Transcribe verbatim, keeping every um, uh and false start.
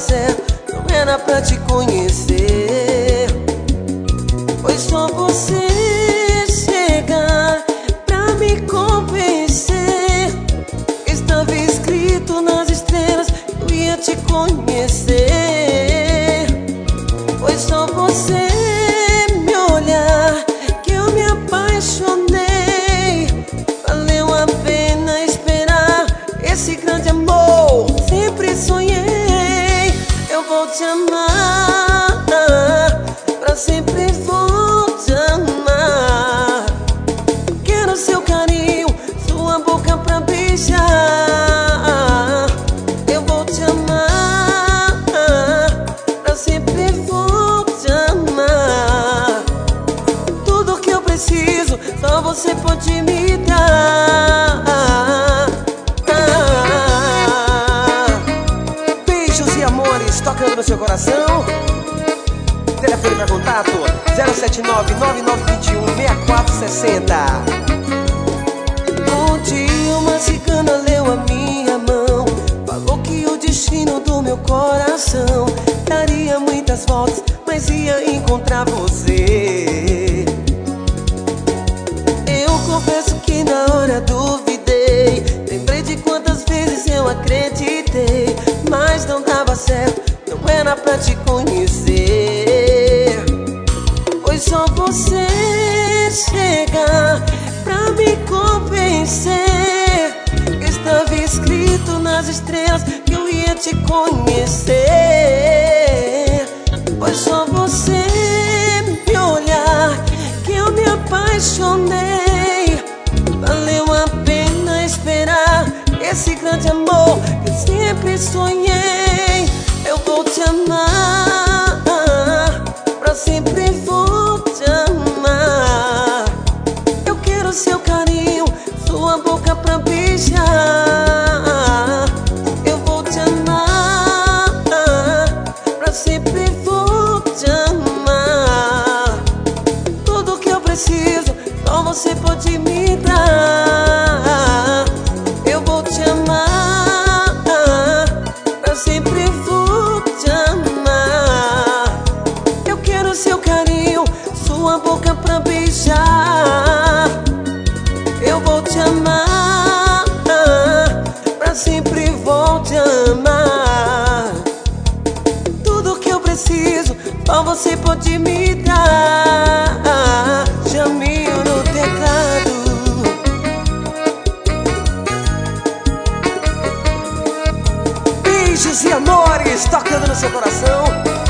certo, não era pra te conhecer. Foi só você chegar pra me convencer. Estava escrito nas estrelas que eu ia te conhecer. Foi só você me olhar que eu me apaixonei. Valeu a pena esperar esse grande amor. Sempre sonhei, eu vou te amar, pra sempre vou te amar. Quero seu carinho, sua boca pra beijar. Eu vou te amar, pra sempre vou te amar. Tudo que eu preciso, só você pode me dar. Beijos e amores tocando no seu coração. Telefone para contato zero sete nove, nove nove dois um, seis quatro seis zero. Um dia uma cigana leu a minha mão, falou que o destino do meu coração daria muitas voltas, mas ia encontrar você. Eu confesso que na hora duvidei, lembrei de quantas vezes eu acreditei, mas não dava certo, não era pra te conhecer. Foi só você chegar pra me convencer. Estava escrito nas estrelas que eu ia te conhecer. Foi só você me olhar que eu me apaixonei. Valeu a pena esperar esse grande amor que eu sempre sonhei. Eu vou te amar, pra sempre vou te amar. Eu quero seu carinho, sua boca pra beijar. Eu vou te amar, pra sempre vou te amar. Tudo que eu preciso, só você pode me dar. Eu vou te amar, pra sempre vou te amar. Eu quero seu carinho, sua boca pra beijar. Eu vou te amar, pra sempre vou te amar. Tudo que eu preciso, só você pode me dar. Jaminho no teclado. Beijos e amores tocando no seu coração.